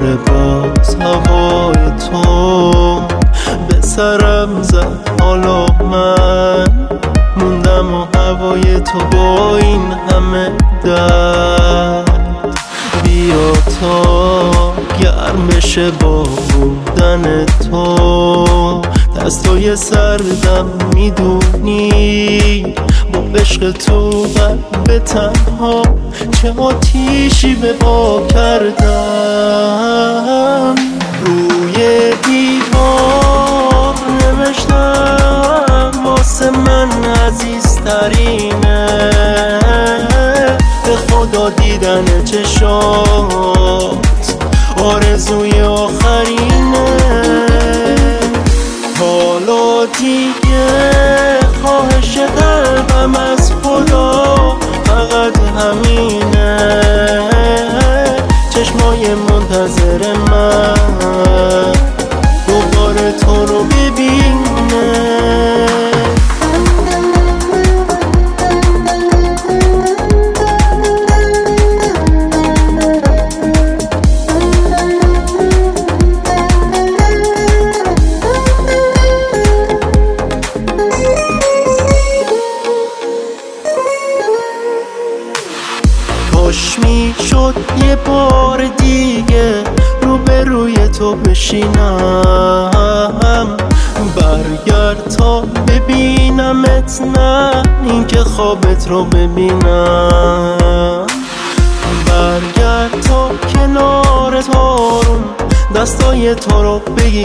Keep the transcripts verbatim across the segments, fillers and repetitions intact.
دوباره باز هوای تو به سرم زد. حالا من موندم و هوای تو با این همه درد. بیا تا گرم بشه با بودن تو، دستای سردم میدونی با عشق تو قلب تنها چه آتیشی به پا کردم. روی دیوار نوشتم واسه من عزیزترینه، به خدا دیدن چشات آرزوی آخرینه. حالا دیگه خواهش قلبم از خدا فقط همینه، چشمای منتظر من دوباره تو رو ببینه. کاش میشد یه بار دیگه روبروی تو بشینم، برگرد تا ببینمت، نه اینکه خوابت رو ببینم. برگرد تا کنار تارون دستای تو رو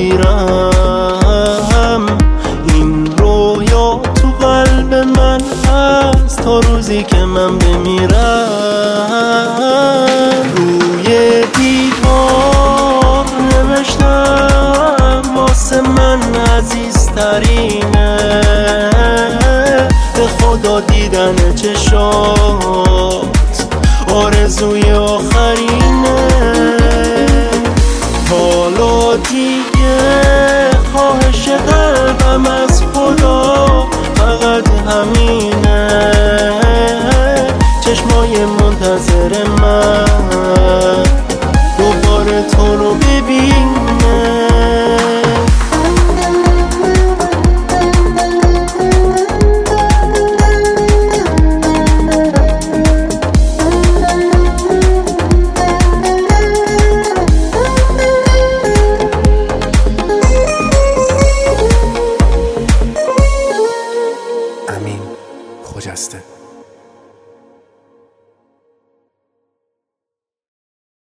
بگیرم. این رویا تو قلب من هست تا روزی که من بمیرم. روی دیوار نوشتم واسه من عزیزترینه، به خدا دیدن چشات آرزوی آخرینه. حالا دیگه خواهش قلبم از خدا فقط همینه، چشمای منتظر من